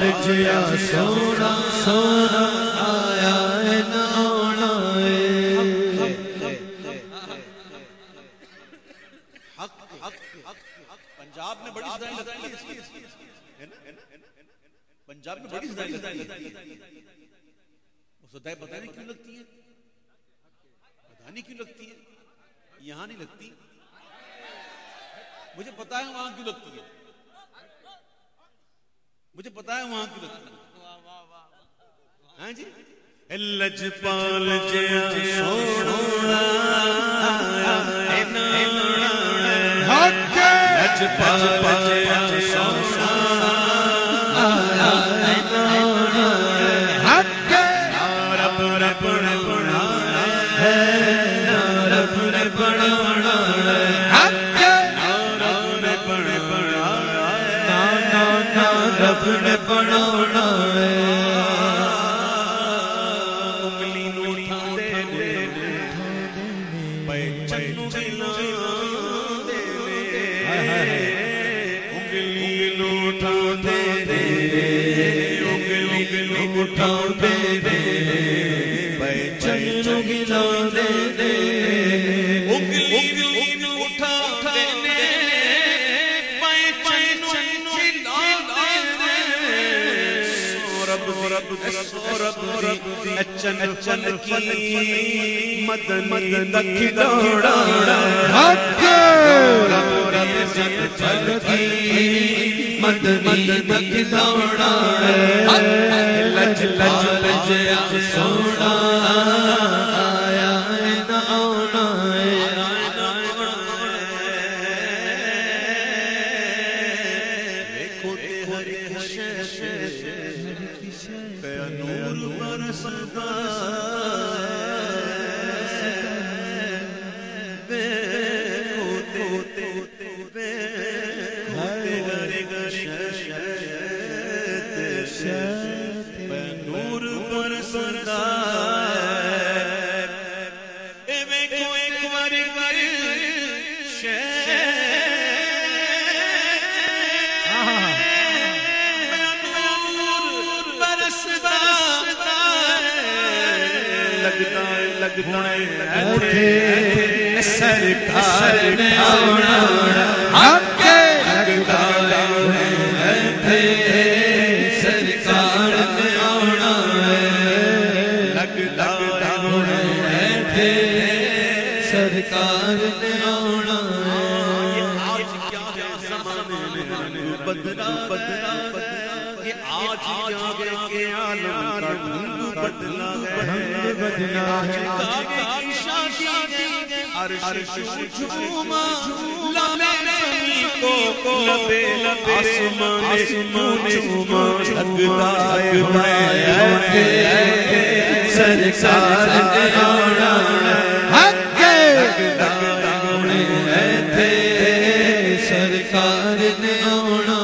जिया सोना सोना आया न आना पंजाब में बड़ी सदाई लगती है ना, पंजाब में बड़ी सदाई लगती है। वो सदाई पता नहीं क्यों लगती है, पता नहीं क्यों लगती है, यहां नहीं लगती, मुझे पता है वहां क्यों लगती है, मुझे पता है वहां क्यों लगती है। हाँ जी, लजपाल जिया सोना लजपाल जिया सोना रब रब बना है रब ने बनाना रब ने बनाना उंगली उठा दे चन्नू गिला दे उंगली उठा दे उंगली उठा दे चन्नू गिला दे उंगली उठा दे चन चन की मदन दखी दौड़ा चन की मदनी दखी दौड़ा लज लज लज सोना आया न आना देखो हरि नूर बरसदा नूर बरसदा एक बार लगता है सरकार ने आना लगता है सरकार ने आना लगता है सरकार ने आना आज क्या ज़माने में बदला बदला ये आज के आलम का ढंग बदला है अर्श झूमा लबे ज़मीं को लबे आसमान झूमा लगता है सरकार ने आना लगता है सरकार ने आना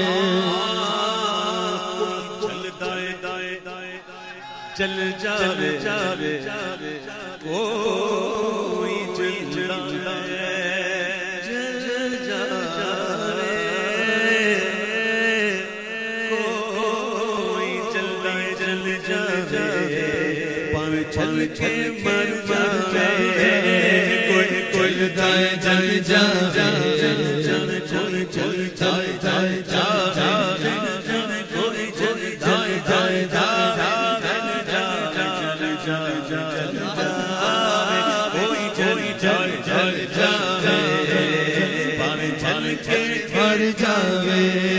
चल जावे कोई चल जावे कोई चल जावे पाँव चल के मर जावे कोई चल जावे मर जावे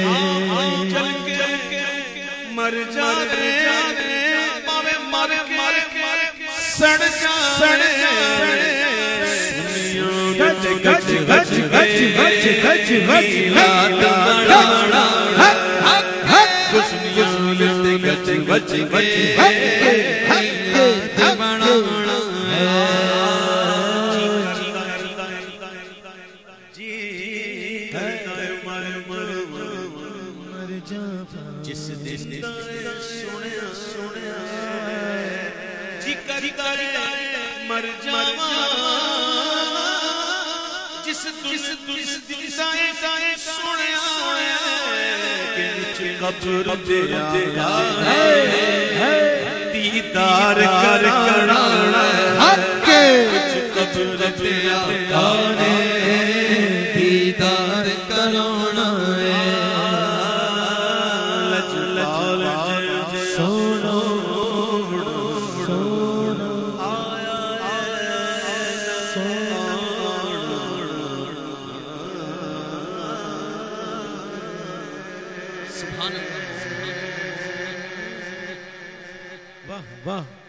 मर जावे पावे मर के सड़ जावे गच गच गच गच गच गच गच गच गच गच जिस दिन सुनिया सुनिया जी करी मर जावा जिस दिन सुनिया कब्र ते दीदार कराना हके कब्र ते दीदार कराना सोनो सोनो सुभान अल्लाह। वाह वाह